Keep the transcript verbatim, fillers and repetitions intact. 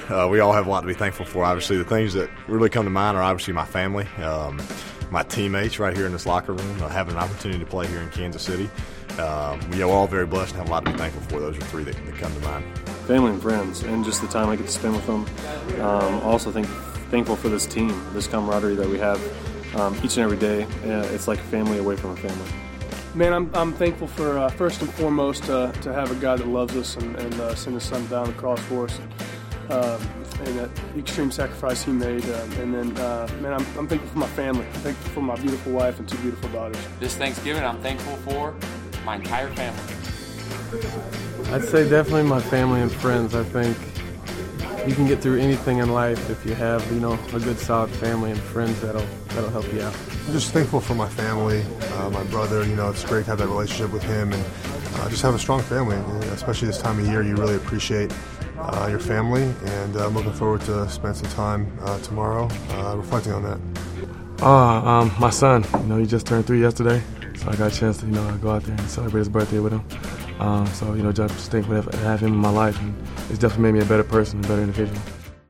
Uh, we all have a lot to be thankful for. Obviously, the things that really come to mind are obviously my family, um, my teammates right here in this locker room, uh, having an opportunity to play here in Kansas City. Um, we are all very blessed and have a lot to be thankful for. Those are three that, that come to mind. Family and friends, and just the time I get to spend with them. Um, also think, thankful for this team, this camaraderie that we have um, each and every day. Uh, it's like a family away from a family. Man, I'm, I'm thankful for, uh, first and foremost, uh, to have a guy that loves us and, and uh, send his son down the cross for us. Um, and that extreme sacrifice he made. Uh, and then, uh, man, I'm, I'm thankful for my family. I'm thankful for my beautiful wife and two beautiful daughters. This Thanksgiving, I'm thankful for my entire family. I'd say definitely my family and friends. I think you can get through anything in life if you have, you know, a good solid family and friends that'll that'll help you out. I'm just thankful for my family, uh, my brother. You know, it's great to have that relationship with him, and uh, just have a strong family. Especially this time of year, you really appreciate uh, your family, and uh, I'm looking forward to spend some time uh, tomorrow uh, reflecting on that. Uh, um, my son, you know, he just turned three yesterday, so I got a chance to, you know, go out there and celebrate his birthday with him. Um, so, you know, just thankful to have him in my life, and it's definitely made me a better person, a better individual.